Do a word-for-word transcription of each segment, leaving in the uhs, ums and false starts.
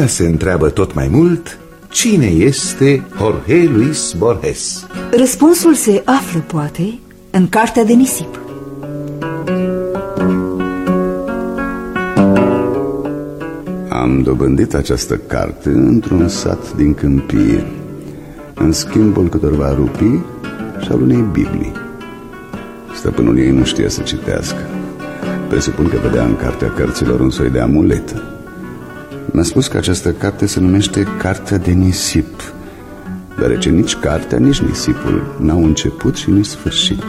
lumea se întreabă tot mai mult cine este Jorge Luis Borges. Răspunsul se află, poate, în Cartea de nisip. Am dobândit această carte într-un sat din câmpie, în schimbul câtorva rupii și al unei Biblii. Stăpânul ei nu știa să citească. Presupun că vedea în Cartea Cărților un soi de amuletă. Mi-a spus că această carte se numește Cartea de nisip, deoarece nici cartea, nici nisipul n-au început și nici sfârșit.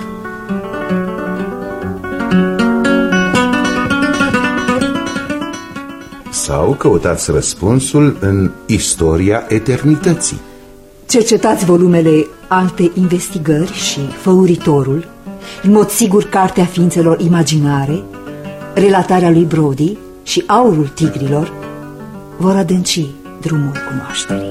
Sau căutați răspunsul în Istoria eternității. Cercetați volumele Alte investigări și Făuritorul, în mod sigur Cartea ființelor imaginare, Relatarea lui Brody și Aurul tigrilor vor adânci drumul cunoașterii.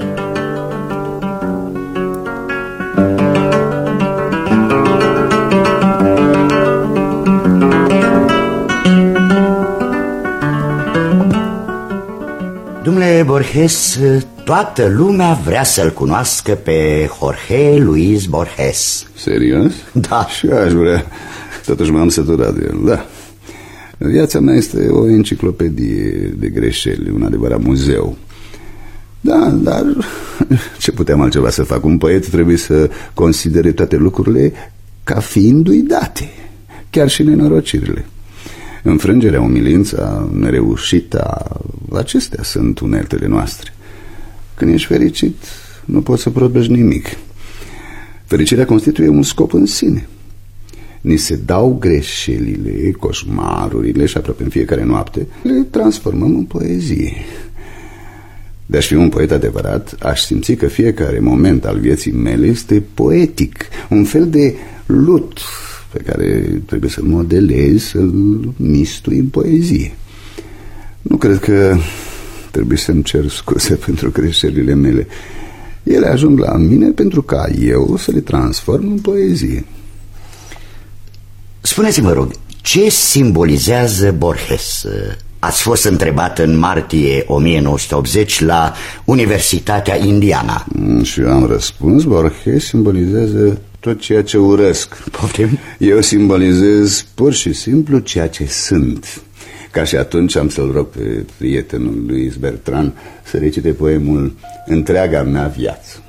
Domnule Borges, toată lumea vrea să-l cunoască pe Jorge Luis Borges. Serios? Da. Și aș vrea. Totuși m-am săturat de el, da. Viața mea este o enciclopedie de greșeli, un adevărat muzeu. Da, dar ce puteam altceva să fac? Un poet trebuie să considere toate lucrurile ca fiindu-i date, chiar și nenorocirile. Înfrângerea, umilința, nereușita, acestea sunt uneltele noastre. Când ești fericit, nu poți să produci nimic. Fericirea constituie un scop în sine. Ni se dau greșelile, coșmarurile și aproape în fiecare noapte le transformăm în poezie. De-aș fi un poet adevărat, aș simți că fiecare moment al vieții mele este poetic, un fel de lut pe care trebuie să-l modelezi, să-l mistui în poezie. Nu cred că trebuie să-mi cer scuze pentru greșelile mele. Ele ajung la mine pentru ca eu să le transform în poezie. Spuneți-mă, rog, ce simbolizează Borges? Ați fost întrebat în martie o mie nouă sute optzeci la Universitatea Indiana. Mm, și eu am răspuns, Borges simbolizează tot ceea ce urăsc. Poftim? Eu simbolizez pur și simplu ceea ce sunt. Ca și atunci am să-l rog pe prietenul lui Bertrand să recite poemul Întreaga mea viață.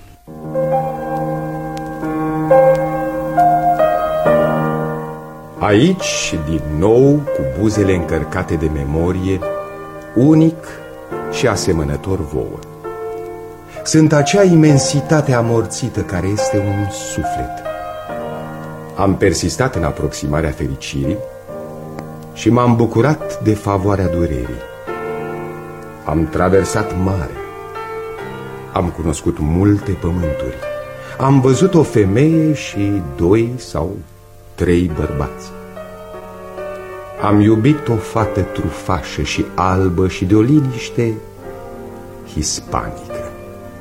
Aici, din nou, cu buzele încărcate de memorie, unic și asemănător vouă. Sunt acea imensitate amorțită care este un suflet. Am persistat în aproximarea fericirii și m-am bucurat de favoarea durerii. Am traversat marea. Am cunoscut multe pământuri. Am văzut o femeie și doi sau trei bărbați. Am iubit o fată trufașă și albă și de o liniște hispanică.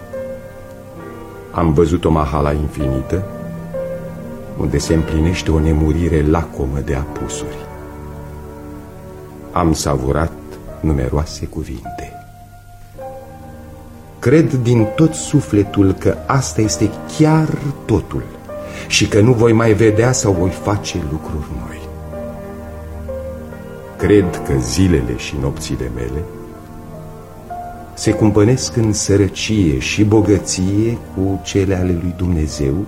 Am văzut o mahala infinită, unde se împlinește o nemurire lacomă de apusuri. Am savurat numeroase cuvinte. Cred din tot sufletul că asta este chiar totul și că nu voi mai vedea sau voi face lucruri noi. Cred că zilele și nopțile mele se cumpănesc în sărăcie și bogăție cu cele ale lui Dumnezeu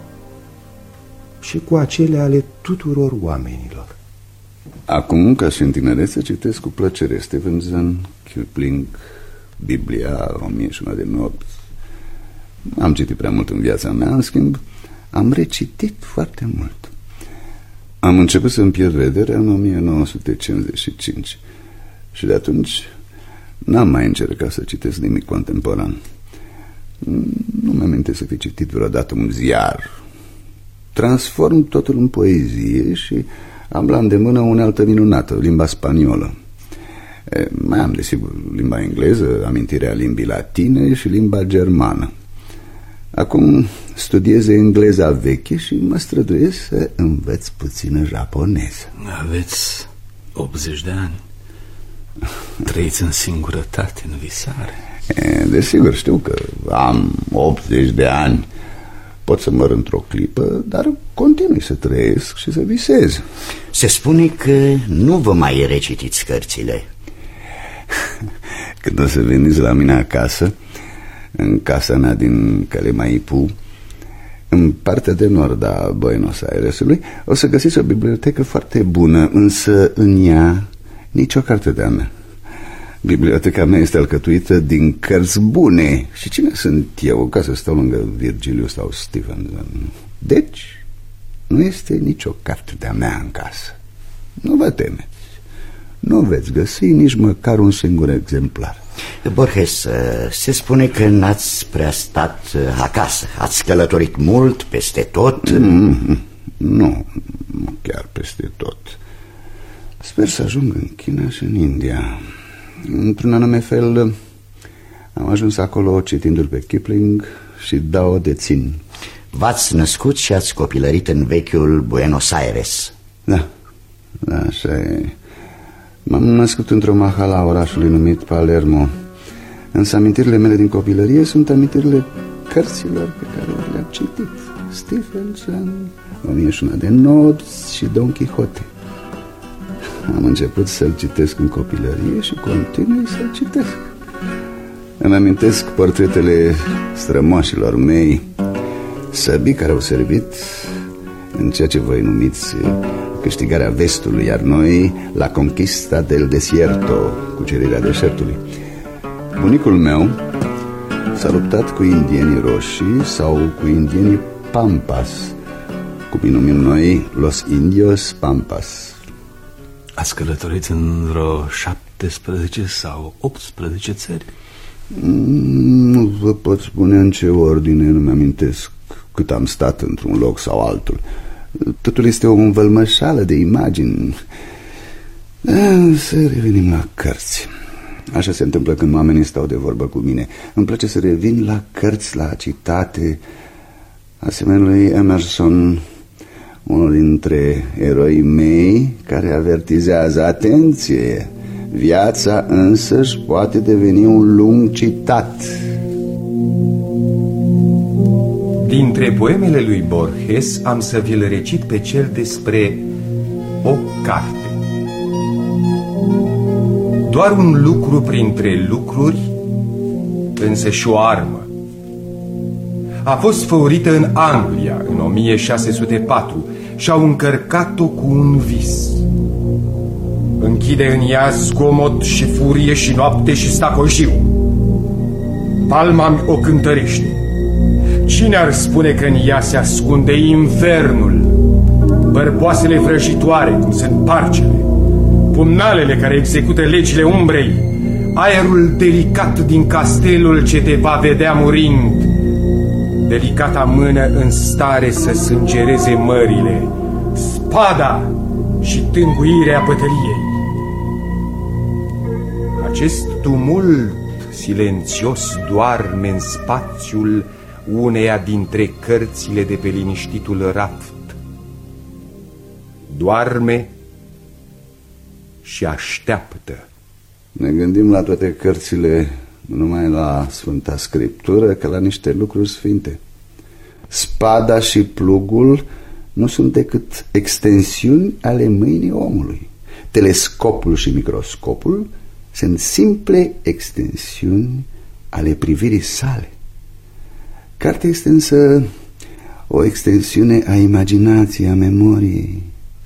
și cu acele ale tuturor oamenilor. Acum, ca și în tinerețe, citesc cu plăcere Stevenson, Kipling, Biblia, o mie și una de nopți. Am citit prea mult în viața mea, în schimb, am recitit foarte mult. Am început să-mi pierd vederea în o mie nouă sute cincizeci și cinci și de atunci n-am mai încercat să citesc nimic contemporan. Nu mi-am amintesc să fi citit vreodată un ziar. Transform totul în poezie și am la îndemână o unealtă minunată, limba spaniolă. E, mai am, desigur, limba engleză, amintirea limbii latine și limba germană. Acum studiez engleza veche și mă străduiesc să învăț puțină japoneză. Aveți optzeci de ani. Trăiți în singurătate, în visare. E, desigur, știu că am optzeci de ani, pot să mor într-o clipă, dar continui să trăiesc și să visez. Se spune că nu vă mai recitiți cărțile. Când o să veniți la mine acasă, în casa mea din Calemaipu, în partea de nord a Buenos Airesului, o să găsiți o bibliotecă foarte bună, însă în ea nicio carte de-a mea. Biblioteca mea este alcătuită din cărți bune. Și cine sunt eu ca să stau lângă Virgiliu sau Stevenson? Deci, nu este nicio carte de-a mea în casă. Nu vă temeți. Nu veți găsi nici măcar un singur exemplar. Borges, se spune că n-ați prea stat acasă. Ați călătorit mult, peste tot. mm, Nu, nu chiar peste tot. Sper să ajung în China și în India. Într-un anume fel am ajuns acolo citindu-l pe Kipling și Dao de Țin. V-ați născut și ați copilărit în vechiul Buenos Aires. Da, da, așa e. M-am născut într-o mahala a orașului numit Palermo. Însă amintirile mele din copilărie sunt amintirile cărților pe care le-am citit. Stevenson, O mie și una de nopți și Don Quixote. Am început să-l citesc în copilărie și continui să-l citesc. Îmi amintesc portretele strămoșilor mei, săbii care au servit în ceea ce voi numiți câștigarea vestului, iar noi la conquista del desierto, cucerirea deșertului. Bunicul meu s-a luptat cu indienii roșii sau cu indienii Pampas, cum îi numim noi Los Indios Pampas. Ați călătorit în vreo șaptesprezece sau optsprezece țări? Nu vă pot spune în ce ordine, nu mi-amintesc cât am stat într-un loc sau altul. Totul este o învălmășală de imagini. Să revenim la cărți. Așa se întâmplă când oamenii stau de vorbă cu mine. Îmi place să revin la cărți, la citate, asemenea lui Emerson, unul dintre eroii mei, care avertizează: atenție, viața însăși poate deveni un lung citat. Dintre poemele lui Borges am să vi-l recit pe cel despre o carte. Doar un lucru printre lucruri, însă și o armă. A fost făurită în Anglia în o mie șase sute patru și au încărcat-o cu un vis. Închide în ea zgomot și furie și noapte și stacojiu. Palma o cântărește. Cine ar spune că în ea se ascunde infernul, bărboasele vrăjitoare, cum sunt parcele, pumnalele care execută legile umbrei, aerul delicat din castelul ce te va vedea murind, delicata mână în stare să sângereze mările, spada și tânguirea bătăliei. Acest tumult silențios doarme în spațiul uneia dintre cărțile de pe liniștitul raft. Doarme și așteaptă. Ne gândim la toate cărțile, nu numai la Sfânta Scriptură, că la niște lucruri sfinte. Spada și plugul nu sunt decât extensiuni ale mâinii omului. Telescopul și microscopul sunt simple extensiuni ale privirii sale. Cartea este însă o extensiune a imaginației, a memoriei.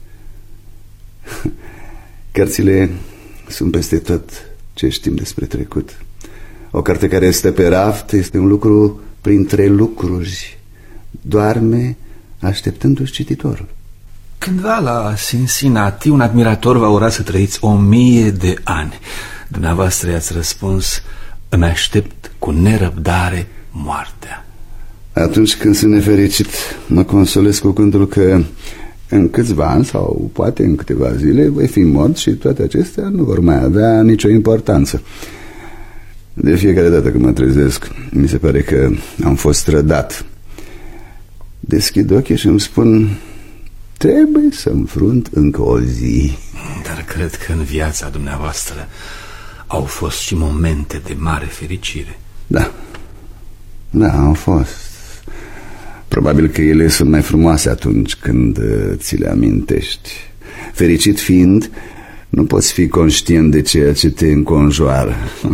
Cărțile sunt peste tot ce știm despre trecut. O carte care este pe raft este un lucru printre lucruri. Doarme așteptându-și cititorul. Cândva la Cincinnati un admirator va ura să trăiți o mie de ani. Dumneavoastră i-ați răspuns: îmi aștept cu nerăbdare moartea. Atunci când sunt nefericit, mă consolez cu gândul că în câțiva ani sau poate în câteva zile voi fi mort și toate acestea nu vor mai avea nicio importanță. De fiecare dată când mă trezesc, mi se pare că am fost trădat. Deschid ochii și îmi spun: trebuie să înfrunt încă o zi. Dar cred că în viața dumneavoastră au fost și momente de mare fericire. Da, da, au fost. Probabil că ele sunt mai frumoase atunci când ți le amintești. Fericit fiind, nu poți fi conștient de ceea ce te înconjoară.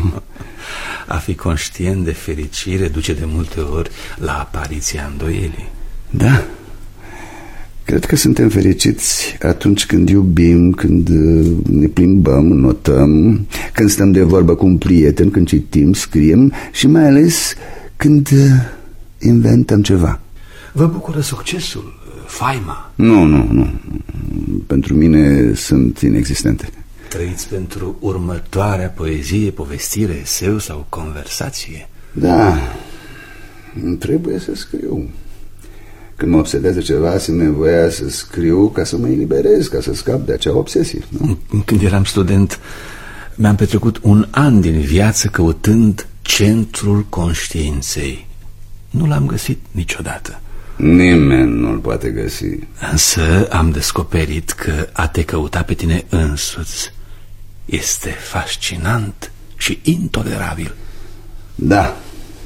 A fi conștient de fericire duce de multe ori la apariția îndoielii. Da. Cred că suntem fericiți atunci când iubim, când ne plimbăm, notăm, când stăm de vorbă cu un prieten, când citim, scriem și mai ales când inventăm ceva. Vă bucură succesul, faima? Nu, nu, nu. Pentru mine sunt inexistente. Trăiți pentru următoarea poezie, povestire, eseu sau conversație? Da, trebuie să scriu. Când mă obsedează ceva, simt nevoia să scriu ca să mă eliberez, ca să scap de acea obsesie, nu? Când eram student, mi-am petrecut un an din viață căutând centrul conștiinței. Nu l-am găsit niciodată. Nimeni nu-l poate găsi. Însă am descoperit că a te căuta pe tine însuți este fascinant și intolerabil. Da.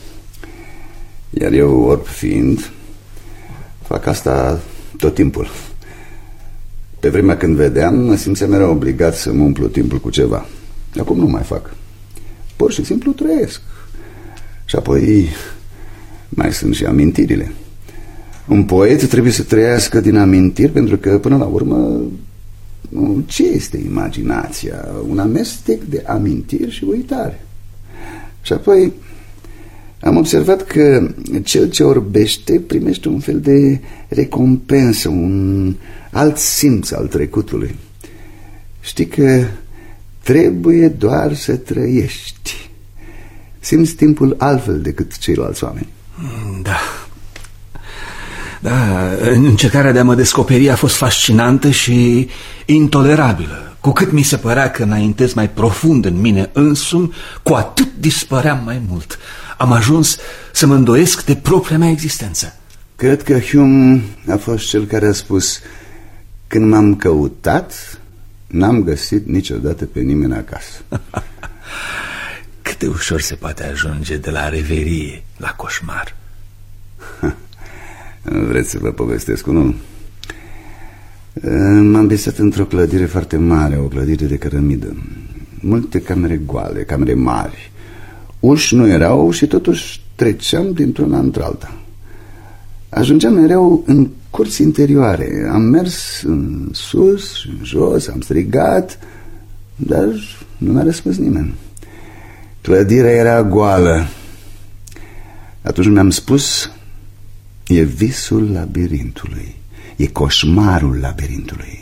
Iar eu, orb fiind, fac asta tot timpul. Pe vremea când vedeam, mă simțeam mereu obligat să mă umplu timpul cu ceva. Acum nu mai fac. Pur și simplu trăiesc. Și apoi mai sunt și amintirile. Un poet trebuie să trăiască din amintiri, pentru că, până la urmă, ce este imaginația? Un amestec de amintiri și uitare. Și apoi am observat că cel ce orbește primește un fel de recompensă, un alt simț al trecutului. Știi că trebuie doar să trăiești. Simți timpul altfel decât ceilalți oameni. Da. Da, încercarea de a mă descoperi a fost fascinantă și intolerabilă. Cu cât mi se părea că înaintez mai profund în mine însumi, cu atât dispăream mai mult. Am ajuns să mă îndoiesc de propria mea existență. Cred că Hume a fost cel care a spus: când m-am căutat, n-am găsit niciodată pe nimeni acasă. Cât de ușor se poate ajunge de la reverie la coșmar. Vreți să vă povestesc unul? M-am visat într-o clădire foarte mare, o clădire de cărămidă. Multe camere goale, camere mari. Uși nu erau și totuși treceam dintr-una într-alta. Ajungeam mereu în curți interioare. Am mers în sus și în jos, am strigat, dar nu mi-a răspuns nimeni. Clădirea era goală. Atunci mi-am spus: e visul labirintului, e coșmarul labirintului.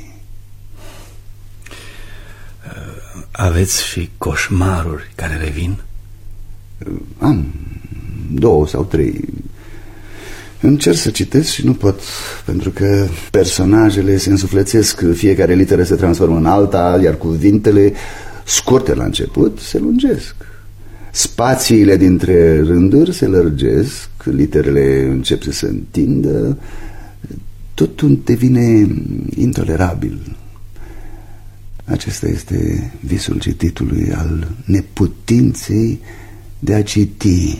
Aveți și coșmaruri care revin? Am două sau trei. Încerc să citesc și nu pot, pentru că personajele se însuflețesc, fiecare literă se transformă în alta, iar cuvintele, scurte la început, se lungesc. Spațiile dintre rânduri se lărgesc, literele încep să se întindă, totul devine intolerabil. Acesta este visul cititului, al neputinței de a citi.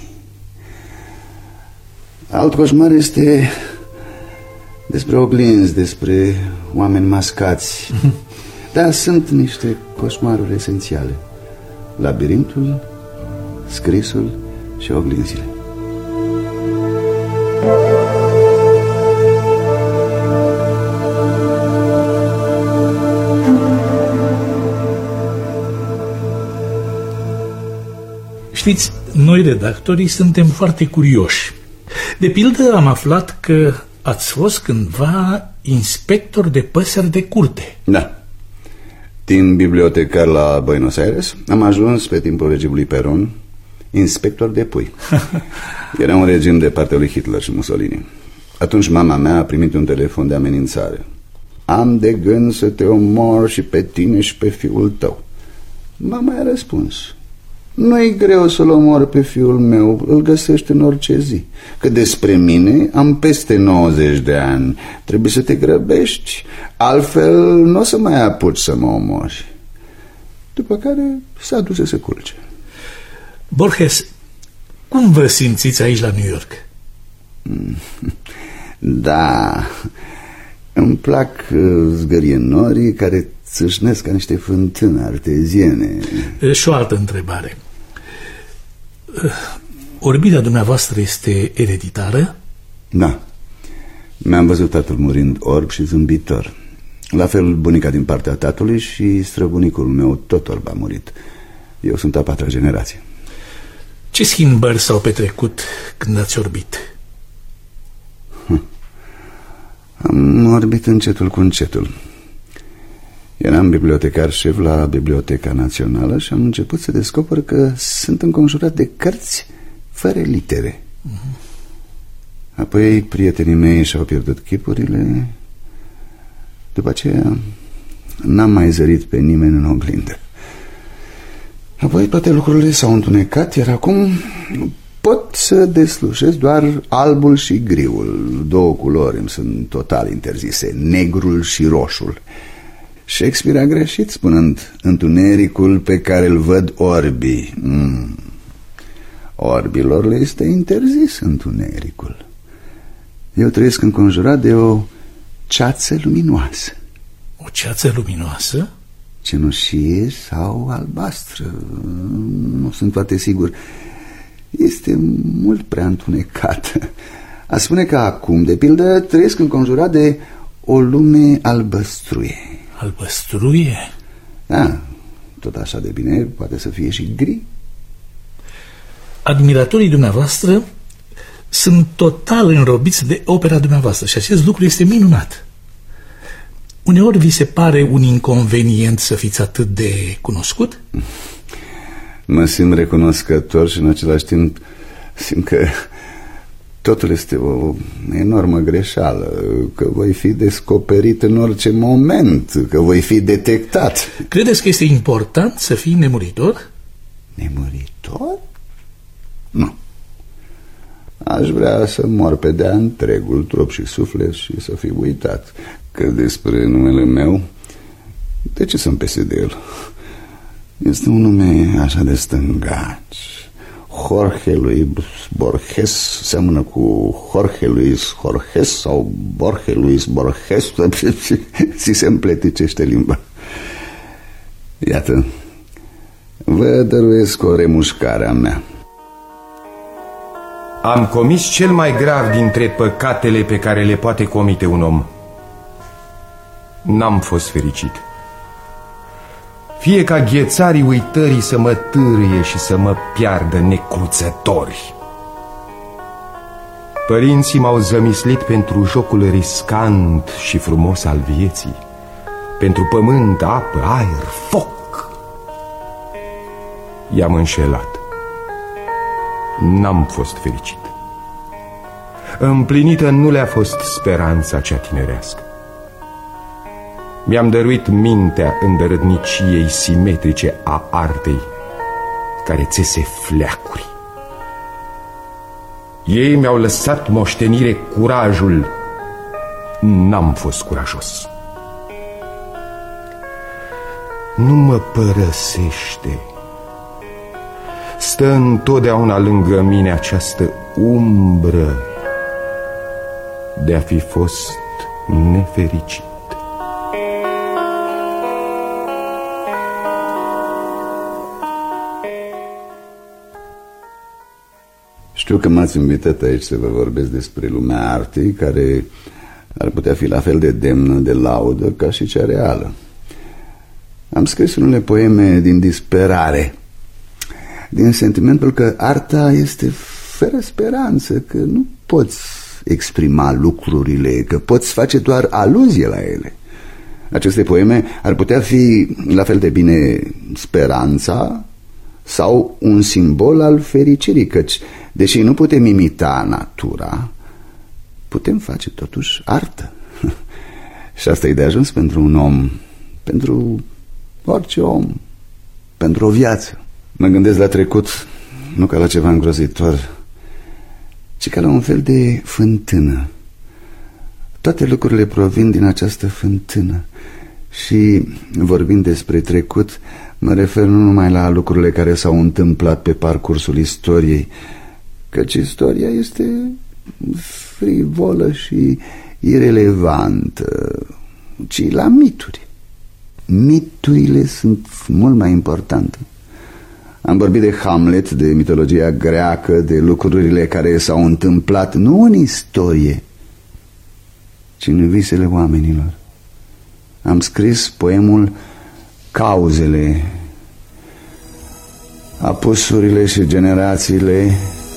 Alt coșmar este despre oglinzi, despre oameni mascați. Dar sunt niște coșmaruri esențiale: labirintul, scrisul și oglinzile. Știți, noi redactorii suntem foarte curioși. De pildă, am aflat că ați fost cândva inspector de păsări de curte. Da. Timp bibliotecar la Buenos Aires, am ajuns pe timpul regimului Perón inspector de pui. Era un regim de partea lui Hitler și Mussolini. Atunci mama mea a primit un telefon de amenințare: am de gând să te omor și pe tine și pe fiul tău. Mama i-a răspuns: nu-i greu să-l omor pe fiul meu, îl găsești în orice zi. Că despre mine am peste nouăzeci de ani, trebuie să te grăbești, altfel nu o să mai apuci să mă omori. după care s-a dus să se culce. Borges, cum vă simțiți aici la New York? Da, îmi plac zgârienorii care țâșnesc ca niște fântâni arteziene. Și o altă întrebare. Orbirea dumneavoastră este ereditară? Da. Mi-am văzut tatăl murind orb și zâmbitor. La fel bunica din partea tatălui și străbunicul meu tot orb a murit. Eu sunt a patra generație. Ce schimbări s-au petrecut când ați orbit? Am orbit încetul cu încetul. Eram bibliotecar șef la Biblioteca Națională și am început să descoper că sunt înconjurat de cărți fără litere. Uh-huh. Apoi prietenii mei și-au pierdut chipurile. După aceea n-am mai zărit pe nimeni în oglindă. Apoi toate lucrurile s-au întunecat, iar acum pot să deslușesc doar albul și griul. Două culori îmi sunt total interzise, negrul și roșul. Shakespeare a greșit spunând întunericul pe care îl văd orbii. Mm. Orbilor le este interzis întunericul. Eu trăiesc înconjurat de o ceață luminoasă. O ceață luminoasă? Cenușie sau albastră, nu sunt foarte sigur. Este mult prea întunecată. A spune că acum, de pildă, trăiesc înconjurat de o lume albăstruie. Albăstruie? Da, tot așa de bine poate să fie și gri. Admiratorii dumneavoastră sunt total înrobiți de opera dumneavoastră și acest lucru este minunat. Uneori vi se pare un inconvenient să fiți atât de cunoscut? Mă simt recunoscător și în același timp simt că totul este o enormă greșeală, că voi fi descoperit în orice moment, că voi fi detectat. Credeți că este important să fii nemuritor? Nemuritor? Nu. Aș vrea să mor pe de-a întregul, trup și suflet, și să fiu uitat. Că despre numele meu, de ce să-mi pese de el? Este un nume așa de stângaci. Jorge Luis Borges seamănă cu Jorge Luis Borges sau Jorge Luis Borges. Ți se împleticește limba. Iată, vă dăruiesc o remușcare a mea. Am comis cel mai grav dintre păcatele pe care le poate comite un om. N-am fost fericit. Fie ca ghețarii uitării să mă târâie și să mă piardă necruțători. Părinții m-au zămislit pentru jocul riscant și frumos al vieții, pentru pământ, apă, aer, foc. I-am înșelat. N-am fost fericit. Împlinită nu le-a fost speranța cea tinerească. Mi-am dăruit mintea îndărădniciei simetrice a artei, care țese fleacuri. Ei mi-au lăsat moștenire curajul. N-am fost curajos. Nu mă părăsește. Stă întotdeauna lângă mine această umbră de a fi fost nefericit. Știu că m-ați invitat aici să vă vorbesc despre lumea artei, care ar putea fi la fel de demnă de laudă ca și cea reală. Am scris unele poeme din disperare, din sentimentul că arta este fără speranță, că nu poți exprima lucrurile, că poți face doar aluzie la ele. Aceste poeme ar putea fi la fel de bine speranța sau un simbol al fericirii, căci, deși nu putem imita natura, putem face totuși artă. Și asta e de ajuns pentru un om, pentru orice om, pentru o viață. Mă gândesc la trecut, nu ca la ceva îngrozitor, ci ca la un fel de fântână. Toate lucrurile provin din această fântână Și vorbind despre trecut, mă refer nu numai la lucrurile care s-au întâmplat pe parcursul istoriei, căci istoria este frivolă și irelevantă, ci la mituri. Miturile sunt mult mai importante. Am vorbit de Hamlet, de mitologia greacă, de lucrurile care s-au întâmplat nu în istorie, ci în visele oamenilor. Am scris poemul Cauzele. Apusurile și generațiile,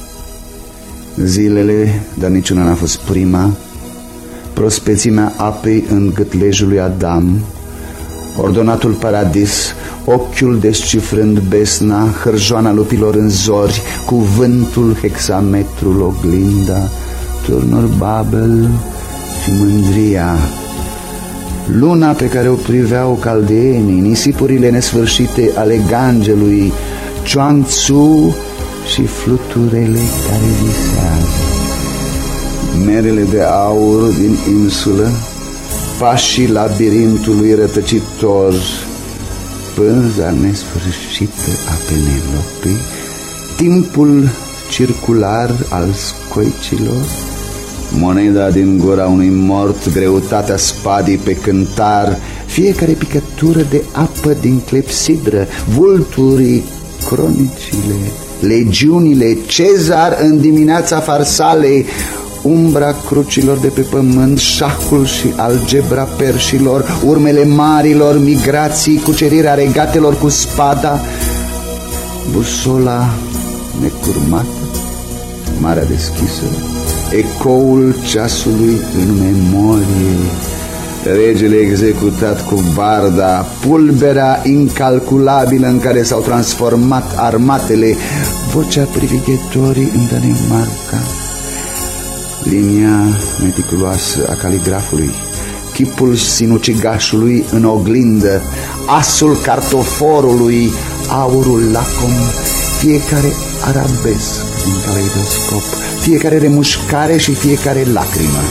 zilele, dar niciuna n-a fost prima, prospețimea apei în gâtlejul lui Adam, ordonatul paradis, ochiul descifrând besna, hârjoana lupilor în zori, cuvântul, hexametrul, oglinda, turnul Babel și mândria, luna pe care o priveau caldeenii, nisipurile nesfârșite ale Gangelui, Chuang Tzu și fluturele care visează, merele de aur din insulă, pașii labirintului rătăcitor, pânza nesfârșită a Penelopei, timpul circular al scoicilor, moneda din gura unui mort, greutatea spadii pe cântar, fiecare picătură de apă din clepsidră, vulturii, cronicile, legiunile, Cezar în dimineața farsalei, umbra crucilor de pe pământ, șahul și algebra perșilor, urmele marilor migrații, cucerirea regatelor cu spada, busola necurmată, marea deschisă, ecoul ceasului în memorie, regele executat cu barda, pulberea incalculabilă în care s-au transformat armatele, vocea privighetorii în Danemarca, linia meticuloasă a caligrafului, chipul sinucigașului în oglindă, asul cartoforului, aurul lacom, fiecare arabesc în caleidoscop, fiecare remușcare și fiecare lacrimă.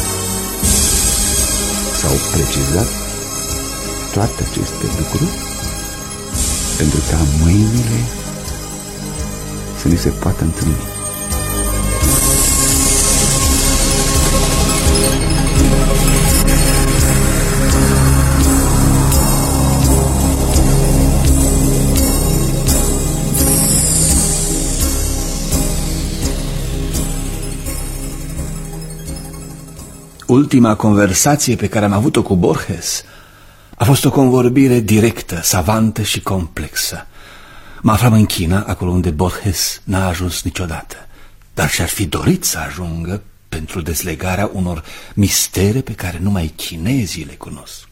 S-au precizat toate aceste lucruri pentru ca mâinile să ni se poată întâlni. Ultima conversație pe care am avut-o cu Borges a fost o convorbire directă, savantă și complexă. Mă aflam în China, acolo unde Borges n-a ajuns niciodată, dar și-ar fi dorit să ajungă pentru dezlegarea unor mistere pe care numai chinezii le cunosc.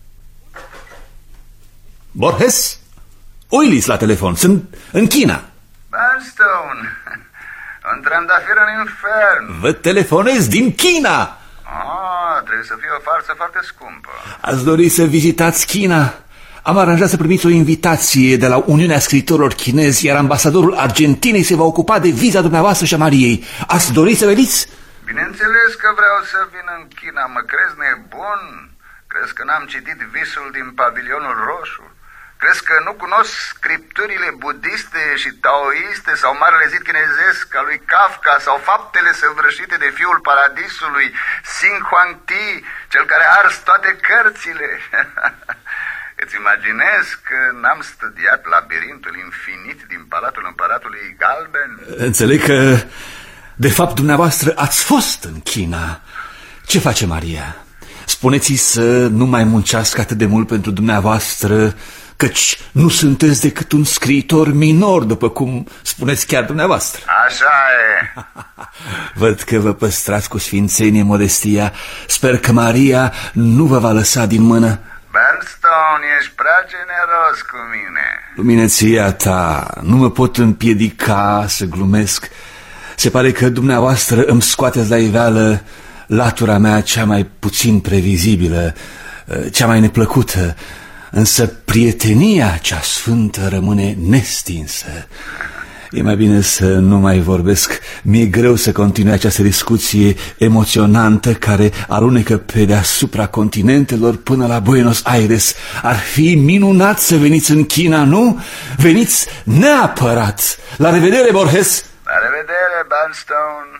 Borges? Uilis la telefon, sunt în China. Bernstone, un trandafir în infern. Vă telefonez din China. Ah, trebuie să fie o farsă foarte scumpă. Ați dori să vizitați China? Am aranjat să primiți o invitație de la Uniunea Scriitorilor Chinezi, iar ambasadorul Argentinei se va ocupa de viza dumneavoastră și a Mariei. Ați dori să veniți? Bineînțeles că vreau să vin în China. Mă crezi nebun? Crezi că n-am citit Visul din Pavilionul Roșu? Crezi că nu cunosc scripturile budiste și taoiste sau marele zid chinezesc al lui Kafka sau faptele săvârșite de fiul paradisului, Xin Huangti, cel care a ars toate cărțile? Îți imaginezi că n-am studiat labirintul infinit din Palatul Împăratului Galben? Înțeleg că, de fapt, dumneavoastră ați fost în China. Ce face Maria? Spuneți-i să nu mai muncească atât de mult pentru dumneavoastră, căci nu sunteți decât un scriitor minor, după cum spuneți chiar dumneavoastră. Așa e. Văd că vă păstrați cu sfințenie modestia. Sper că Maria nu vă va lăsa din mână. Bernstone, ești prea generos cu mine. Luminăția ta, nu mă pot împiedica să glumesc. Se pare că dumneavoastră îmi scoateți la iveală latura mea cea mai puțin previzibilă, cea mai neplăcută. Însă prietenia cea sfântă rămâne nestinsă. E mai bine să nu mai vorbesc. Mi-e greu să continui această discuție emoționantă care alunecă pe deasupra continentelor până la Buenos Aires. Ar fi minunat să veniți în China, nu? Veniți neapărat! La revedere, Borges! La revedere, Bernstone!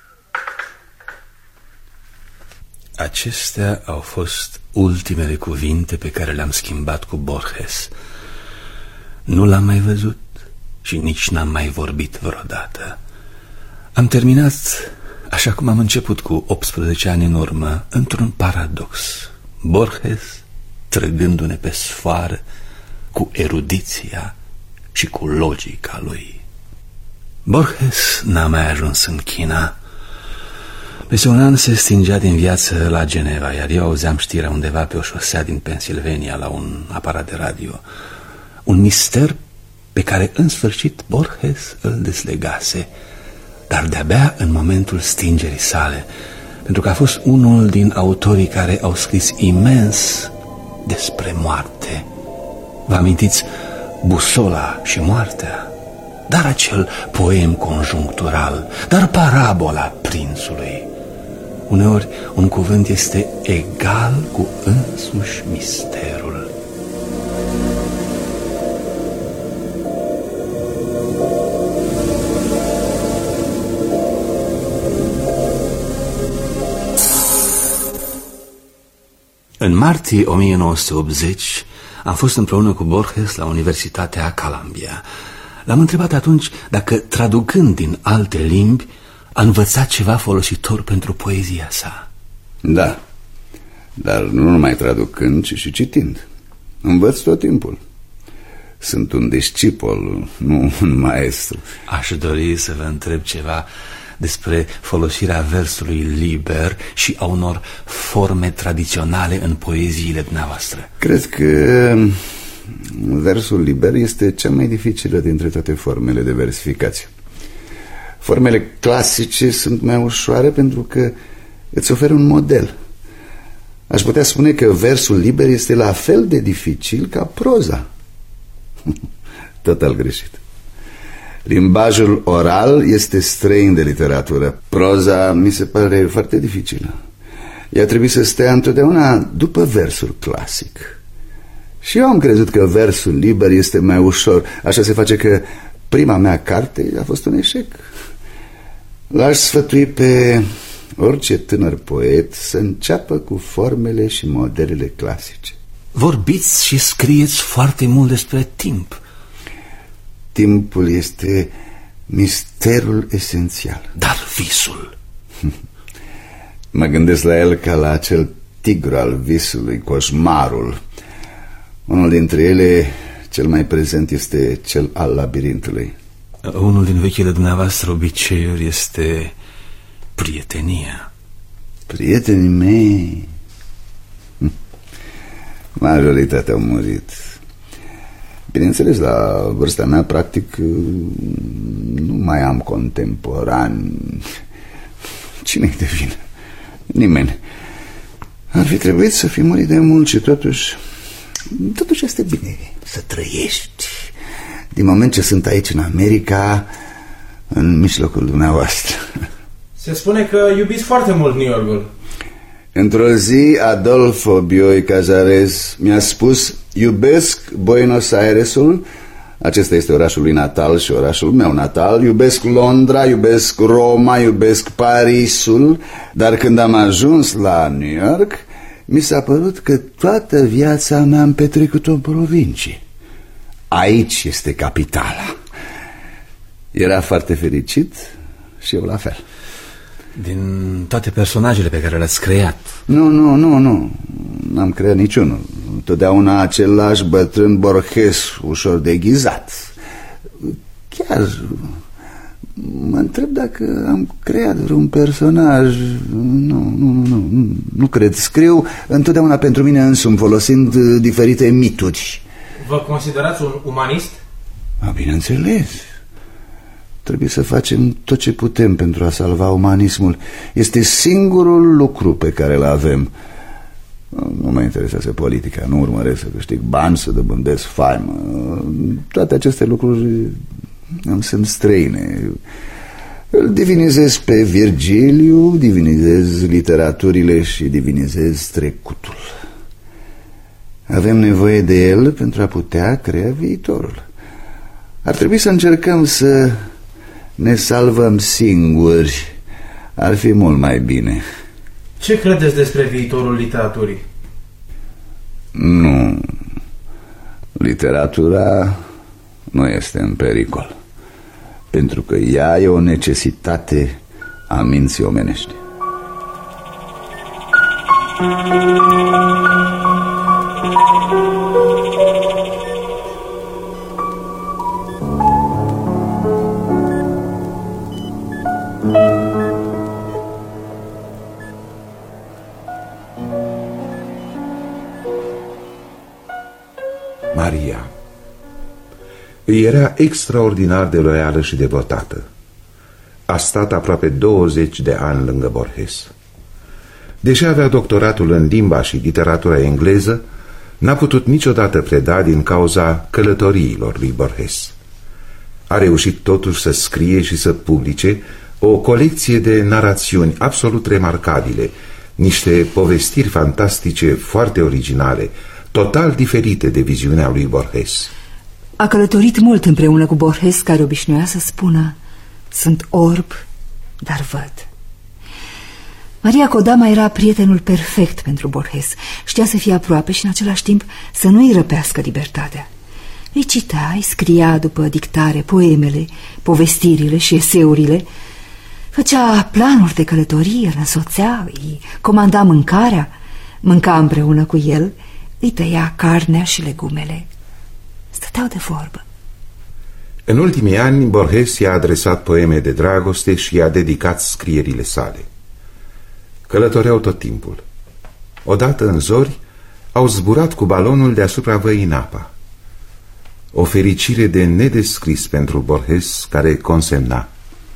Acestea au fost ultimele cuvinte pe care le-am schimbat cu Borges. Nu l-am mai văzut și nici n-am mai vorbit vreodată. Am terminat, așa cum am început cu optsprezece ani în urmă, într-un paradox. Borges trăgându-ne pe sfoară cu erudiția și cu logica lui. Borges n-a mai ajuns în China. Peste un an se stingea din viață la Geneva, iar eu auzeam știrea undeva pe o șosea din Pennsylvania la un aparat de radio. Un mister pe care în sfârșit Borges îl deslegase, dar de-abia în momentul stingerii sale, pentru că a fost unul din autorii care au scris imens despre moarte. Vă amintiți Busola și moartea? Dar acel poem conjunctural, dar parabola prințului. Uneori un cuvânt este egal cu însuși misterul. În martie o mie nouă sute optzeci am fost împreună cu Borges la Universitatea Columbia. L-am întrebat atunci dacă, traducând din alte limbi, a învățat ceva folositor pentru poezia sa. Da, dar nu numai traducând, ci și citind. Învăț tot timpul. Sunt un discipol, nu un maestru. Aș dori să vă întreb ceva despre folosirea versului liber și a unor forme tradiționale în poeziile dumneavoastră. Cred că versul liber este cea mai dificilă dintre toate formele de versificație. Formele clasice sunt mai ușoare pentru că îți oferă un model. Aș putea spune că versul liber este la fel de dificil ca proza. Total greșit. Limbajul oral este străin de literatură. Proza mi se pare foarte dificilă. Ea trebuie să stea întotdeauna după versul clasic. Și eu am crezut că versul liber este mai ușor. Așa se face că prima mea carte a fost un eșec. L-aș sfătui pe orice tânăr poet să înceapă cu formele și modelele clasice. Vorbiți și scrieți foarte mult despre timp. Timpul este misterul esențial. Dar visul? Mă gândesc la el ca la acel tigru al visului, coșmarul. Unul dintre ele, cel mai prezent, este cel al labirintului. Unul din vechile dumneavoastră obiceiuri este prietenia. Prietenii mei, majoritatea au murit. Bineînțeles, la vârsta mea, practic, nu mai am contemporani. Cine-i de vină? Nimeni. Ar fi trebuit să fi murit de mult și totuși Totuși este bine să trăiești. Din moment ce sunt aici în America, în mijlocul dumneavoastră. Se spune că iubiți foarte mult New Yorkul. Într-o zi, Adolfo Bioy Cazares mi-a spus: iubesc Buenos Airesul, acesta este orașul lui natal și orașul meu natal, iubesc Londra, iubesc Roma, iubesc Parisul, dar când am ajuns la New York, mi s-a părut că toată viața mea am petrecut-o în provincie. Aici este capitala. Era foarte fericit și eu la fel. Din toate personajele pe care le-ați creat? Nu, nu, nu, nu. N-am creat niciunul. Totdeauna același bătrân Borges, ușor deghizat. Chiar mă întreb dacă am creat vreun personaj. Nu, nu, nu, nu, nu cred. Scriu întotdeauna pentru mine însumi, folosind diferite mituri. Vă considerați un umanist? A, bineînțeles. Trebuie să facem tot ce putem pentru a salva umanismul. Este singurul lucru pe care îl avem. Nu mă interesează politica, nu urmăresc să câștig bani, să dobândesc faimă. Toate aceste lucruri Am să-mi străine. Îl divinizez pe Virgiliu, divinizez literaturile și divinizez trecutul. Avem nevoie de el pentru a putea crea viitorul. Ar trebui să încercăm să ne salvăm singuri. Ar fi mult mai bine. Ce credeți despre viitorul literaturii? Nu. Literatura nu este în pericol, pentru că ea e o necesitate a minții omenești. Maria îi era extraordinar de loială și devotată. A stat aproape douăzeci de ani lângă Borges. Deși avea doctoratul în limba și literatura engleză, n-a putut niciodată preda din cauza călătoriilor lui Borges. A reușit totuși să scrie și să publice o colecție de narațiuni absolut remarcabile, niște povestiri fantastice foarte originale, total diferite de viziunea lui Borges. A călătorit mult împreună cu Borges, care obișnuia să spună: sunt orb, dar văd. Maria Kodama era prietenul perfect pentru Borges. Știa să fie aproape și în același timp să nu-i răpească libertatea. Îi citea, îi scria după dictare poemele, povestirile și eseurile, făcea planuri de călătorie, îl însoțea, îi comanda mâncarea, mânca împreună cu el, îi tăia carnea și legumele. Stăteau de vorbă. În ultimii ani, Borges i-a adresat poeme de dragoste și i-a dedicat scrierile sale. Călătoreau tot timpul. Odată în zori au zburat cu balonul deasupra văii Napa. O fericire de nedescris pentru Borges, care consemna: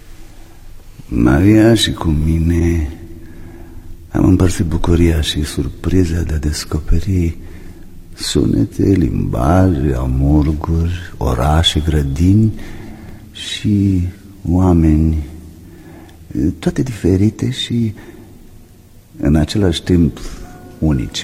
Maria și cu mine am împărțit bucuria și surpriza de a descoperi sunete, limbaje, amurguri, orașe, grădini și oameni, toate diferite și în același timp unice.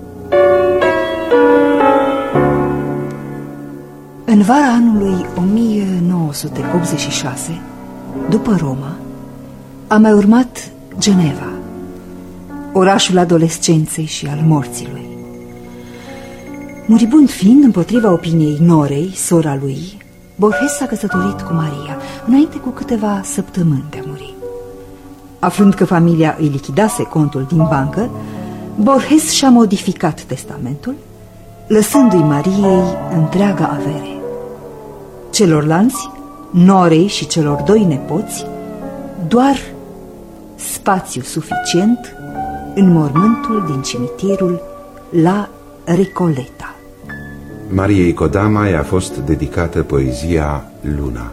În vara anului o mie nouă sute optzeci și șase, după Roma, a mai urmat Geneva, orașul adolescenței și al morții lui. Muribund fiind, împotriva opiniei Norei, sora lui, Borges s-a căsătorit cu Maria înainte cu câteva săptămâni de a muri. Aflând că familia îi lichidase contul din bancă, Borges și-a modificat testamentul, lăsându-i Mariei întreaga avere. Celorlalți, Norei și celor doi nepoți, doar spațiu suficient în mormântul din cimitirul La Recoleta. Mariei Kodama i-a fost dedicată poezia Luna.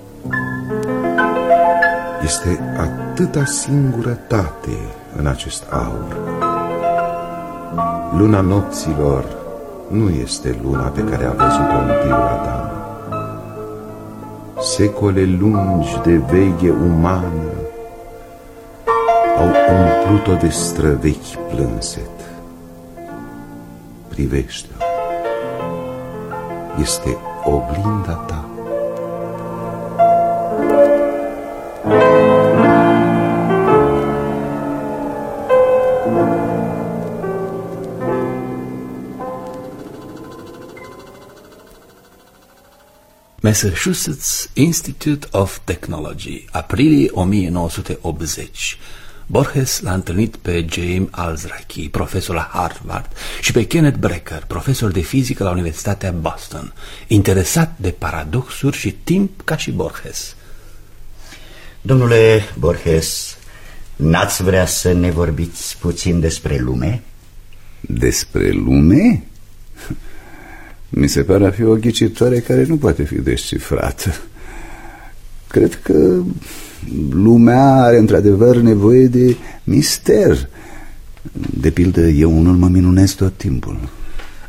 Este atâta singurătate în acest aur. Luna nopților nu este luna pe care a văzut-o întâiul Adam. Secole lungi de veghe umană au umplut-o de străvechi plânset. Privește-o. Este oglinda ta. Massachusetts Institute of Technology, aprilie o mie nouă sute optzeci. Borges l-a întâlnit pe James Alzraki, profesor la Harvard, și pe Kenneth Brecker, profesor de fizică la Universitatea Boston, interesat de paradoxuri și timp ca și Borges. Domnule Borges, n-ați vrea să ne vorbiți puțin despre lume? Despre lume? Mi se pare a fi o ghicitoare care nu poate fi descifrată. Cred că lumea are într-adevăr nevoie de mister. De pildă, eu unul mă minunez tot timpul.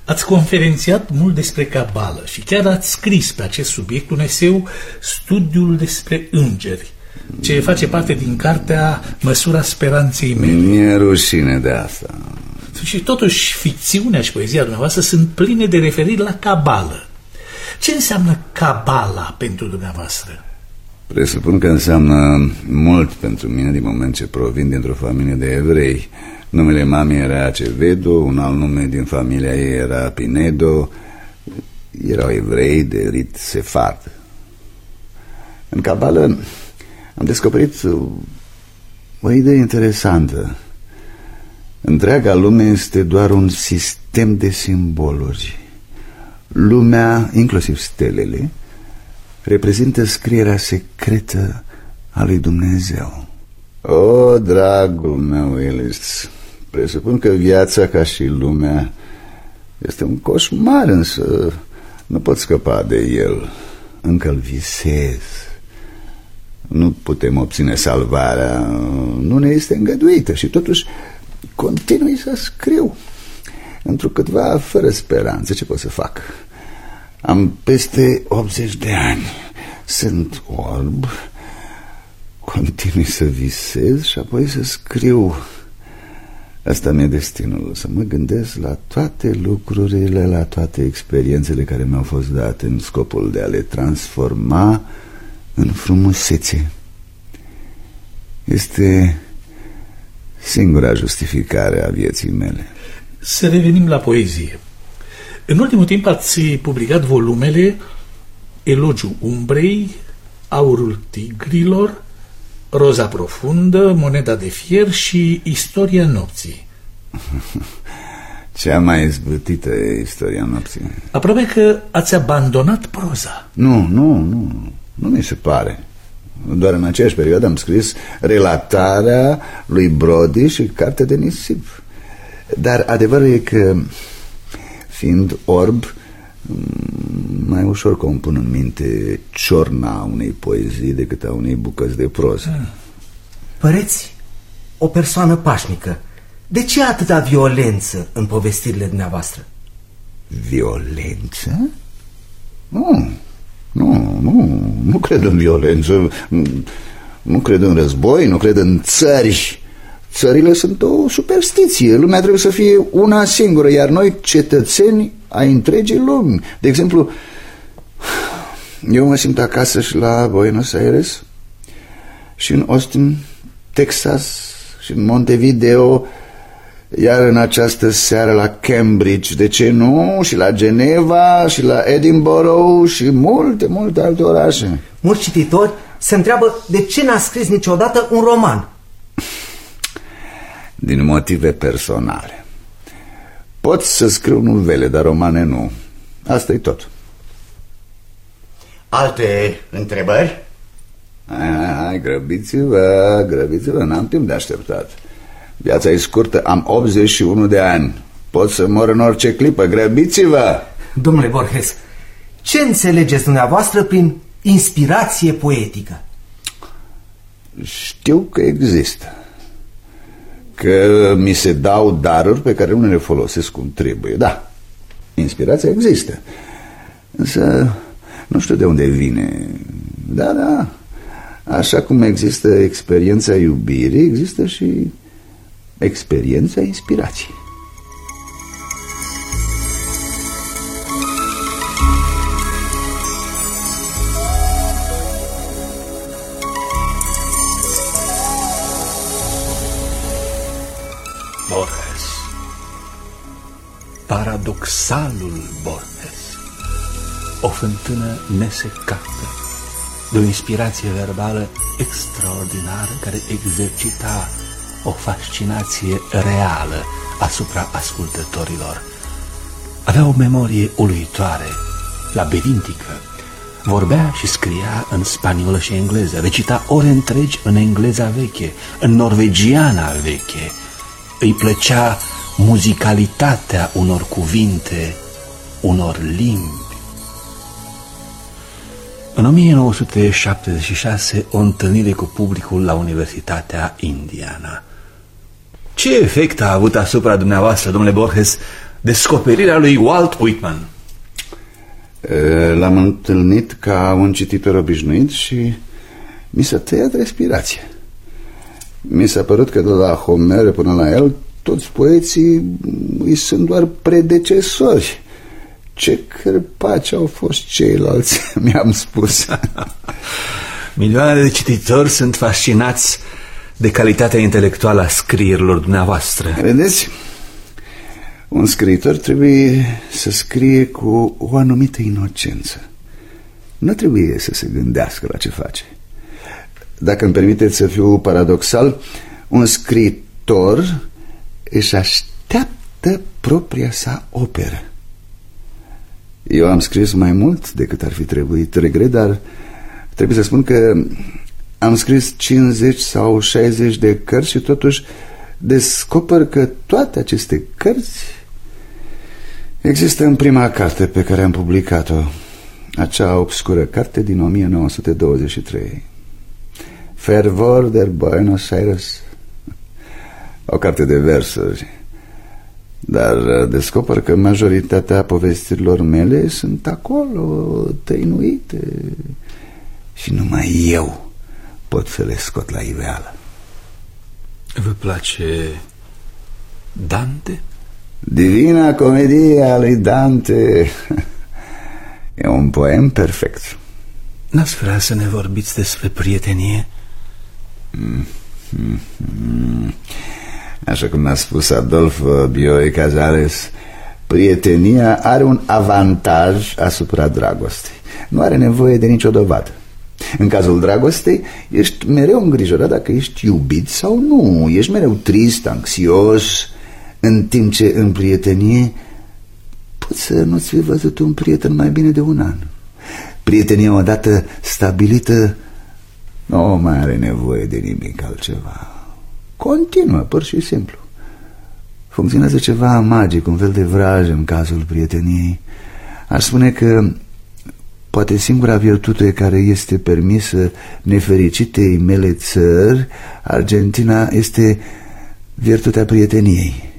Ați conferențiat mult despre cabală și chiar ați scris pe acest subiect un eseu, Studiul despre îngeri, ce face parte din cartea Măsura speranței mele. Mi-e rușine de asta. Și totuși ficțiunea și poezia dumneavoastră sunt pline de referiri la cabală. Ce înseamnă cabala pentru dumneavoastră? Presupun că înseamnă mult pentru mine din moment ce provin dintr-o familie de evrei. Numele mamei era Acevedo, un alt nume din familia ei era Pinedo. Erau evrei de rit sefard. În cabală am descoperit o idee interesantă. Întreaga lume este doar un sistem de simboluri. Lumea, inclusiv stelele, reprezintă scrierea secretă a lui Dumnezeu. O, dragul meu, Willis, presupun că viața, ca și lumea, este un coșmar, însă nu pot scăpa de el. Încă-l visez. Nu putem obține salvarea, nu ne este îngăduită și totuși continui să scriu. Întrucâtva, fără speranță, ce pot să fac? Am peste optzeci de ani, sunt orb, continui să visez și apoi să scriu. Asta mi-e destinul, să mă gândesc la toate lucrurile, la toate experiențele care mi-au fost date în scopul de a le transforma în frumusețe. Este singura justificare a vieții mele. Să revenim la poezie. În ultimul timp ați publicat volumele Elogiul umbrei, Aurul tigrilor, Roza profundă, Moneda de fier și Istoria nopții. Cea mai izbâtită e Istoria nopții. Aproape că ați abandonat proza. Nu, nu, nu, nu mi se pare. Doar în aceeași perioadă am scris relatarea lui Brody și Cartea de nisip. Dar adevărul e că, fiind orb, mai ușor compun în minte ciorna unei poezii decât a unei bucăți de proză. Păreți o persoană pașnică. De ce atâta violență în povestirile dumneavoastră? Violență? Nu, nu, nu, nu cred în violență. Nu cred în război, nu cred în țări. Țările sunt o superstiție. Lumea trebuie să fie una singură, iar noi, cetățeni ai întregii lumi. De exemplu, eu mă simt acasă și la Buenos Aires, și în Austin, Texas, și în Montevideo, iar în această seară la Cambridge, de ce nu, și la Geneva, și la Edinburgh, și multe, multe alte orașe. Mulți cititori se întreabă de ce n-a scris niciodată un roman. Din motive personale. Pot să scriu novele, dar romane nu. Asta e tot. Alte întrebări? Hai, hai, grăbiți-vă, grăbiți-vă, n-am timp de așteptat. Viața e scurtă, am optzeci și unu de ani. Pot să mor în orice clipă, grăbiți-vă. Domnule Borges, ce înțelegeți dumneavoastră prin inspirație poetică? Știu că există, că mi se dau daruri pe care nu le folosesc cum trebuie. Da, inspirația există, însă nu știu de unde vine. Da, da, așa cum există experiența iubirii, există și experiența inspirației. Borges, paradoxalul Borges, o fântână nesecată, de o inspirație verbală extraordinară care exercita o fascinație reală asupra ascultătorilor. Avea o memorie uluitoare, labirintică, vorbea și scria în spaniolă și engleză, recita ore întregi în engleza veche, în norvegiana veche. Îi plăcea muzicalitatea unor cuvinte, unor limbi. În o mie nouă sute șaptezeci și șase, o întâlnire cu publicul la Universitatea Indiana. Ce efect a avut asupra dumneavoastră, domnule Borges, descoperirea lui Walt Whitman. L-am întâlnit ca un cititor obișnuit și mi s-a tăiat respirația. Mi s-a părut că de la Homer până la el toți poeții îi sunt doar predecesori. Ce cărpaci au fost ceilalți, mi-am spus. Milioane de cititori sunt fascinați de calitatea intelectuală a scrierilor dumneavoastră. Vedeți? Un scriitor trebuie să scrie cu o anumită inocență. Nu trebuie să se gândească la ce face. Dacă îmi permiteți să fiu paradoxal, un scriitor își așteaptă propria sa operă. Eu am scris mai mult decât ar fi trebuit, regret, dar trebuie să spun că am scris cincizeci sau șaizeci de cărți și totuși descoper că toate aceste cărți există în prima carte pe care am publicat-o, acea obscură carte din o mie nouă sute douăzeci și trei, Fervor del Buenos Aires, o carte de versuri. Dar descoper că majoritatea povestirilor mele sunt acolo, tăinuite, și numai eu pot să le scot la iveală. Vă place Dante? Divina Comedie a lui Dante e un poem perfect. N-ați vrea să ne vorbiți despre prietenie? Mm, mm, mm. Așa cum a spus Adolfo Bioy Casares, prietenia are un avantaj asupra dragostei. Nu are nevoie de nicio dovadă. În cazul dragostei, ești mereu îngrijorat dacă ești iubit sau nu. Ești mereu trist, anxios. În timp ce în prietenie poți să nu-ți fi văzut un prieten mai bine de un an. Prietenia odată stabilită nu mai are nevoie de nimic altceva. Continuă, pur și simplu. Funcționează ceva magic, un fel de vraj în cazul prieteniei. Aș spune că poate singura virtute care este permisă nefericitei mele țări, Argentina, este virtutea prieteniei.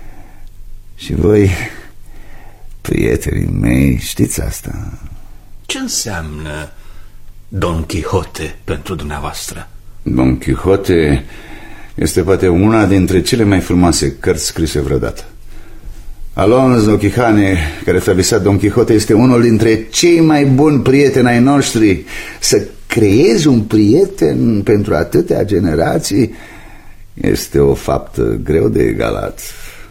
Și voi, prietenii mei, știți asta. Ce înseamnă Don Quixote pentru dumneavoastră? Don Quixote este poate una dintre cele mai frumoase cărți scrise vreodată. Alonso Quijane, care a visat Don Quixote, este unul dintre cei mai buni prieteni ai noștri. Să creezi un prieten pentru atâtea generații este o faptă greu de egalat.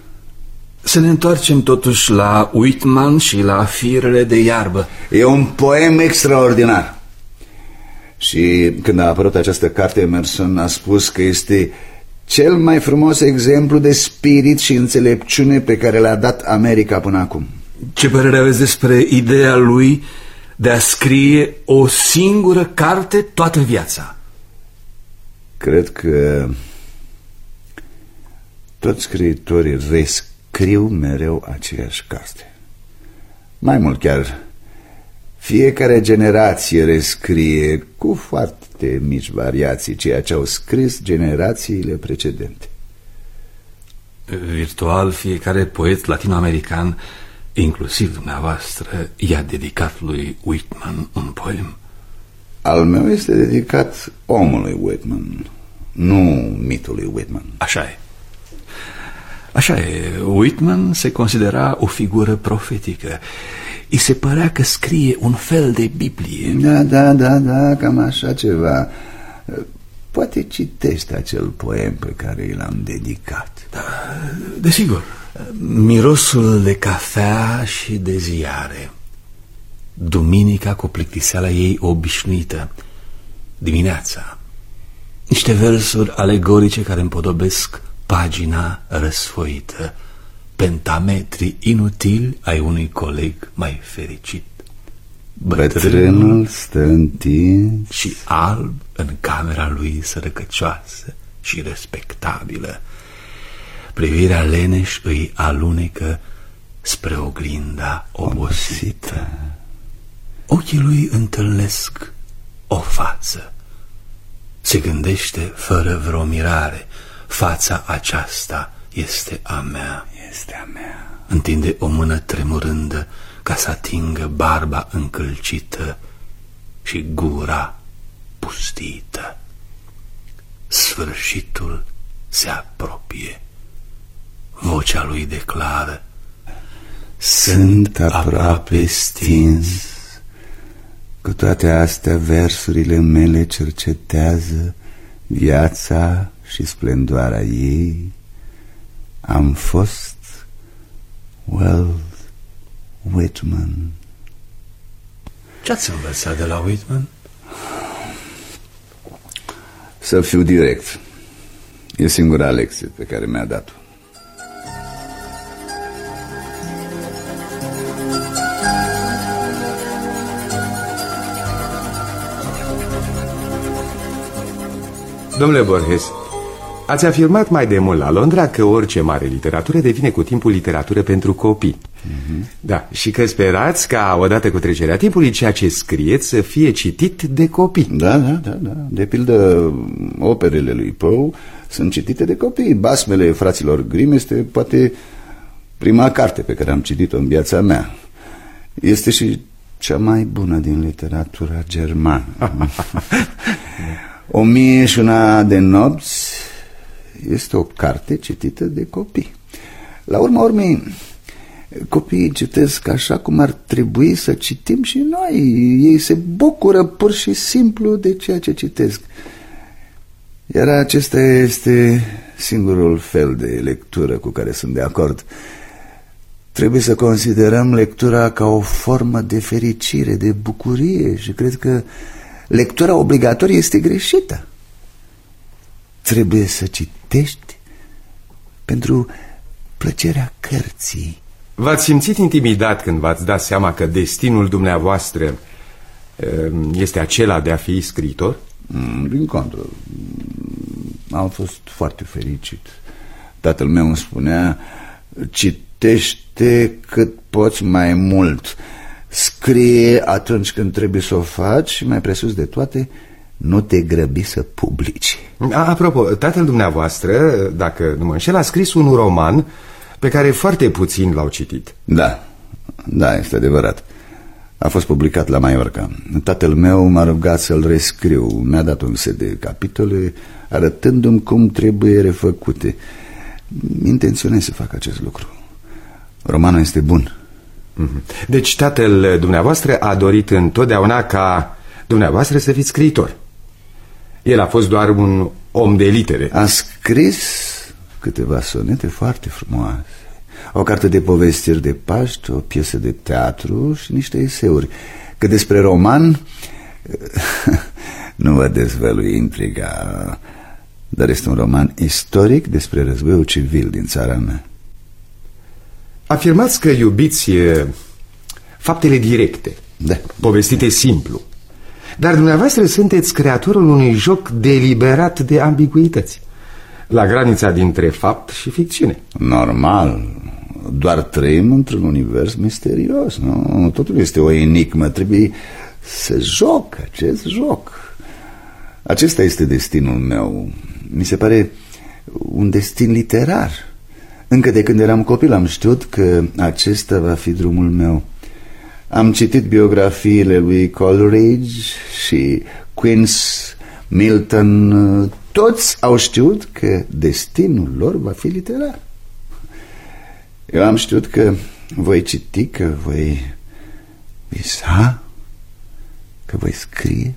Să ne întoarcem totuși la Whitman și la Firele de iarbă. E un poem extraordinar. Și când a apărut această carte, Emerson a spus că este cel mai frumos exemplu de spirit și înțelepciune pe care l-a dat America până acum. Ce părere aveți despre ideea lui de a scrie o singură carte toată viața? Cred că toți scriitorii rescriu mereu aceeași carte. Mai mult chiar, fiecare generație rescrie cu foarte mici variații ceea ce au scris generațiile precedente. Virtual, fiecare poet latinoamerican, inclusiv dumneavoastră, i-a dedicat lui Whitman un poem. Al meu este dedicat omului Whitman, nu mitului Whitman. Așa e. Așa e, Whitman se considera o figură profetică. I se părea că scrie un fel de Biblie. Da, da, da, da, cam așa ceva. Poate citești acel poem pe care l-am dedicat. Da, desigur. Mirosul de cafea și de ziare. Duminica cu plictiseala ei obișnuită. Dimineața. Niște versuri alegorice care împodobesc pagina răsfoită. Pentametri inutili ai unui coleg mai fericit. Bătrânul stă întins și alb în camera lui sărăcăcioasă și respectabilă. Privirea leneș îi alunecă spre oglinda obosită. Ochii lui întâlnesc o față. Se gândește fără vreo mirare: fața aceasta este a mea. Este a mea. întinde o mână tremurândă ca să atingă barba încălcită și gura pustită. Sfârșitul se apropie. Vocea lui declară: sunt aproape stins. Cu toate astea, versurile mele cercetează viața și splendoarea ei. Am fost Walt Whitman. Ce-ați învățat de la Whitman? Să fiu direct. E singura lecție pe care mi-a dat-o. Domnule Borges, ați afirmat mai de mult la Londra că orice mare literatură devine cu timpul literatură pentru copii. Mm-hmm. Da, și că sperați ca odată cu trecerea timpului ceea ce scrieți să fie citit de copii. Da, da, da, da. De pildă, operele lui Poe sunt citite de copii. Basmele fraților Grimm este poate prima carte pe care am citit-o în viața mea. Este și cea mai bună din literatura germană. O mie și una de nopți este o carte citită de copii. La urma urmei, copiii citesc așa cum ar trebui să citim și noi. Ei se bucură pur și simplu de ceea ce citesc. Iar acesta este singurul fel de lectură cu care sunt de acord. Trebuie să considerăm lectura ca o formă de fericire, de bucurie, și cred că lectura obligatorie este greșită. Trebuie să citești pentru plăcerea cărții. V-ați simțit intimidat când v-ați dat seama că destinul dumneavoastră este acela de a fi scriitor? Din contră, am fost foarte fericit. Tatăl meu îmi spunea: citește cât poți mai mult, scrie atunci când trebuie să o faci și, mai presus de toate, nu te grăbi să publici. Apropo, tatăl dumneavoastră, dacă nu mă înșel, a scris un roman pe care foarte puțini l-au citit. Da, da, este adevărat. A fost publicat la Mallorca. Tatăl meu m-a rugat să-l rescriu. Mi-a dat un set de capitole arătându-mi cum trebuie refăcute. Intenționez să fac acest lucru. Romanul este bun. Deci tatăl dumneavoastră a dorit întotdeauna ca dumneavoastră să fiți scriitor. El a fost doar un om de litere. A scris câteva sonete foarte frumoase, o carte de povestiri de Paști, o piesă de teatru și niște eseuri. Că despre roman nu vă dezvălui intriga, dar este un roman istoric despre războiul civil din țara mea. Afirmați că iubiți faptele directe, da, povestite simplu. Dar dumneavoastră sunteți creatorul unui joc deliberat de ambiguități, la granița dintre fapt și ficțiune. Normal, doar trăim într-un univers misterios, nu? Totul este o enigmă, trebuie să joc acest joc. Acesta este destinul meu. Mi se pare un destin literar. Încă de când eram copil am știut că acesta va fi drumul meu. Am citit biografiile lui Coleridge și Quince, Milton. Toți au știut că destinul lor va fi literar. Eu am știut că voi citi, că voi visa, că voi scrie.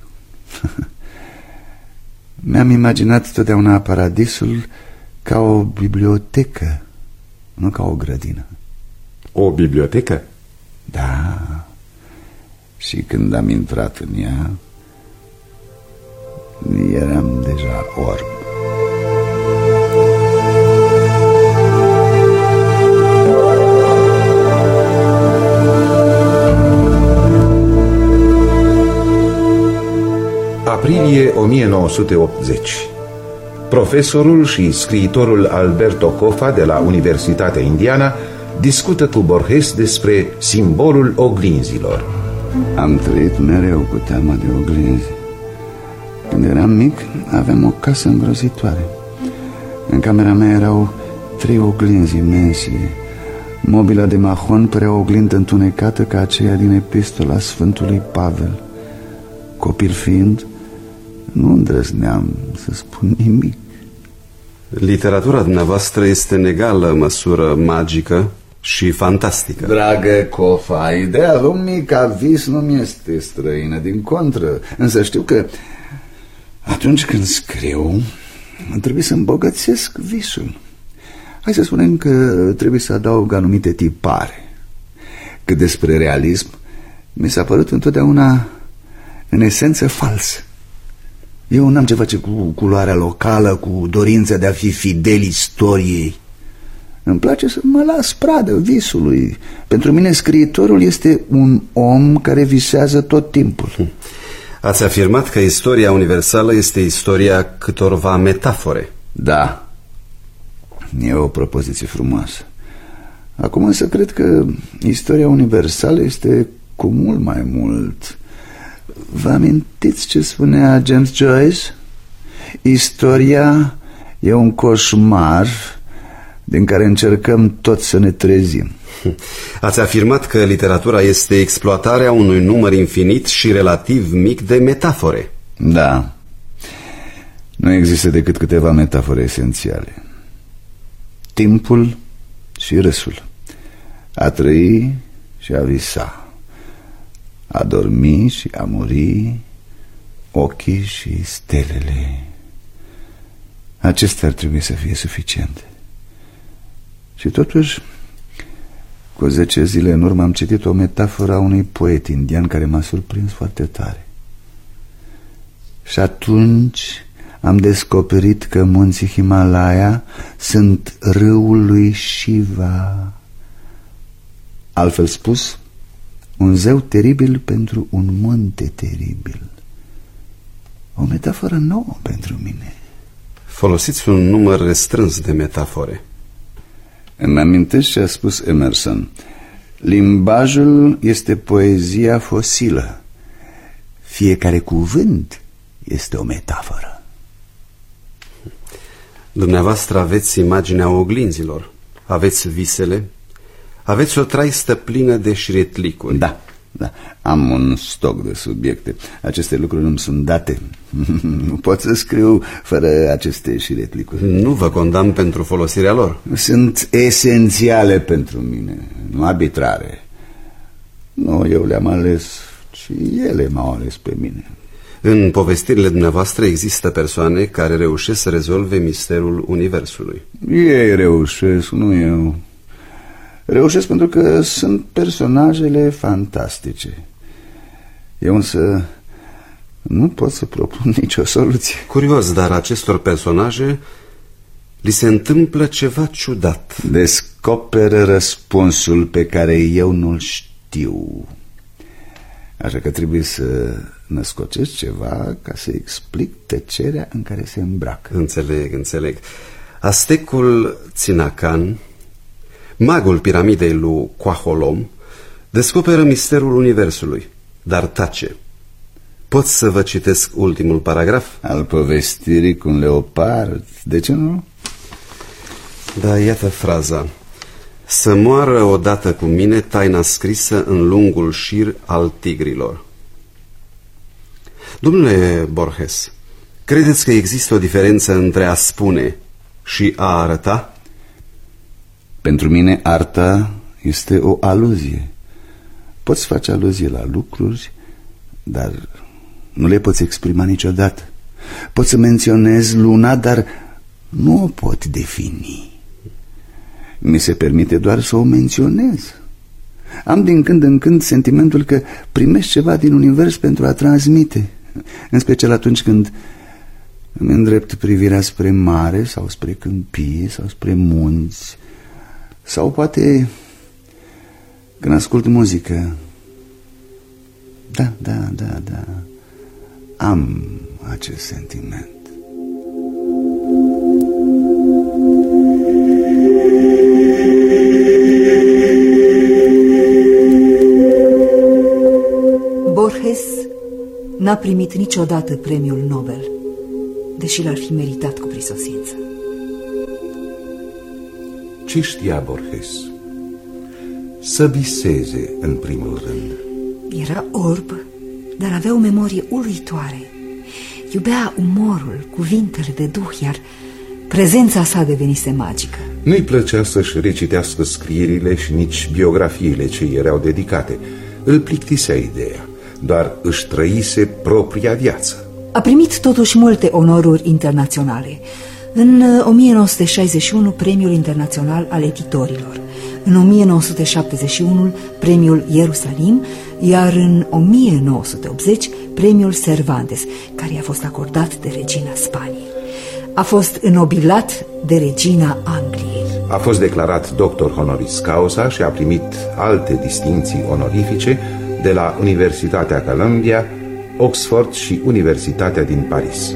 Mi-am imaginat totdeauna paradisul ca o bibliotecă, nu ca o grădină. O bibliotecă? Da. Și când am intrat în ea, eram deja orb. Aprilie o mie nouă sute optzeci. Profesorul și scriitorul Alberto Cofa de la Universitatea Indiana discută cu Borges despre simbolul oglinzilor. Am trăit mereu cu teama de oglinzi. Când eram mic, aveam o casă îngrozitoare. În camera mea erau trei oglinzi imense, Mobila de mahon părea o oglindă întunecată ca aceea din epistola Sfântului Pavel. Copil fiind, nu îndrăzneam să spun nimic. Literatura dumneavoastră este în egală măsură magică și fantastică. Dragă Cofa, ideea lumii ca vis nu mi este străină, din contră. Însă știu că atunci când scriu, trebuie să îmbogățesc visul. Hai să spunem că trebuie să adaug anumite tipare. Cât despre realism, mi s-a părut întotdeauna în esență fals. Eu n-am ce face cu culoarea locală, cu dorința de a fi fidel istoriei. Îmi place să mă las pradă visului. Pentru mine scriitorul este un om care visează tot timpul. Ați afirmat că istoria universală este istoria câtorva metafore. Da, e o propoziție frumoasă. Acum însă cred că istoria universală este cu mult mai mult. Vă amintiți ce spunea James Joyce? Istoria e un coșmar din care încercăm tot să ne trezim. Ați afirmat că literatura este exploatarea unui număr infinit și relativ mic de metafore. Da. Nu există decât câteva metafore esențiale: timpul și râsul, a trăi și a visa, a dormi și a muri, ochii și stelele. Acestea ar trebui să fie suficiente. Și totuși, cu zece zile în urmă am citit o metaforă a unui poet indian care m-a surprins foarte tare. Și atunci am descoperit că munții Himalaya sunt râul lui Shiva. Altfel spus, un zeu teribil pentru un munte teribil. O metaforă nouă pentru mine. Folosiți un număr restrâns de metafore. Îmi amintesc ce a spus Emerson: limbajul este poezia fosilă. Fiecare cuvânt este o metaforă. Dumneavoastră aveți imaginea oglinzilor, aveți visele, aveți o traistă plină de șiretlicuri. Da, da, am un stoc de subiecte. Aceste lucruri nu-mi sunt date. Nu pot să scriu fără aceste șiretlicuri. Nu vă condamn pentru folosirea lor. Sunt esențiale pentru mine, nu arbitrare. Nu eu le-am ales, ci ele m-au ales pe mine. În povestirile dumneavoastră există persoane care reușesc să rezolve misterul universului. Ei reușesc, nu eu. Reușesc pentru că sunt personajele fantastice. Eu însă nu pot să propun nicio soluție. Curios, dar acestor personaje li se întâmplă ceva ciudat. Descoperă răspunsul pe care eu nu-l știu. Așa că trebuie să născocesc ceva ca să explic tăcerea în care se îmbracă. Înțeleg, înțeleg. Aztecul Tzinacan, magul piramidei lui Cuaholom, descoperă misterul universului, dar tace. Pot să vă citesc ultimul paragraf? Al povestirii cu un leopard, de ce nu? Da, iată fraza: să moară odată cu mine taina scrisă în lungul șir al tigrilor. Domnule Borges, credeți că există o diferență între a spune și a arăta? Pentru mine arta este o aluzie. Poți face aluzie la lucruri, dar nu le poți exprima niciodată. Poți să menționezi luna, dar nu o pot defini. Mi se permite doar să o menționez. Am din când în când sentimentul că primești ceva din univers pentru a transmite, în special atunci când îmi îndrept privirea spre mare sau spre câmpie sau spre munți, sau poate când ascult muzică. Da, da, da, da. Am acest sentiment. Borges n-a primit niciodată premiul Nobel, deși l-ar fi meritat cu prisosință. Ce știa Borges? să viseze în primul rând. Era orb, dar avea o memorie uluitoare. Iubea umorul, cuvintele de duh, iar prezența sa devenise magică. Nu-i plăcea să-și recitească scrierile și nici biografiile ce îi erau dedicate. Îl plictisea ideea, doar își trăise propria viață. A primit totuși multe onoruri internaționale. În o mie nouă sute șaizeci și unu, Premiul Internațional al Editorilor. În o mie nouă sute șaptezeci și unu, Premiul Ierusalim, iar în o mie nouă sute optzeci, Premiul Cervantes, care i-a fost acordat de regina Spaniei. A fost înnobilat de regina Angliei. A fost declarat doctor honoris causa și a primit alte distincții onorifice de la Universitatea Columbia, Oxford și Universitatea din Paris.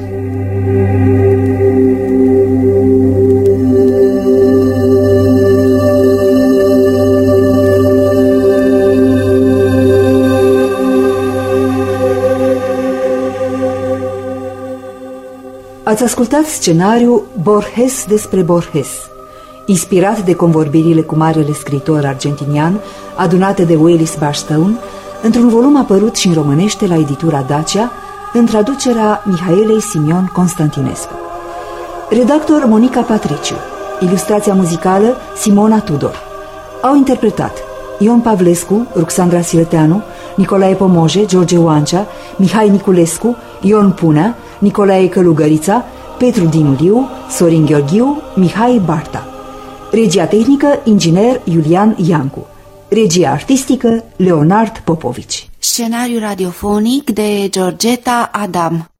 Ați ascultat scenariul Borges despre Borges, inspirat de convorbirile cu marele scriitor argentinian, adunate de Willis Barstone, într-un volum apărut și în românește la editura Dacia, în traducerea Mihaelei Simion Constantinescu. Redactor Monica Patriciu, ilustrația muzicală Simona Tudor. Au interpretat Ion Pavlescu, Ruxandra Sileteanu, Nicolae Pomoje, George Oancea, Mihai Niculescu, Ion Punea, Nicolae Călugărița, Petru Dinuliu, Sorin Gheorghiu, Mihai Barta. Regia tehnică, inginer Iulian Iancu. Regia artistică, Leonard Popovici. Scenariu radiofonic de Georgeta Adam.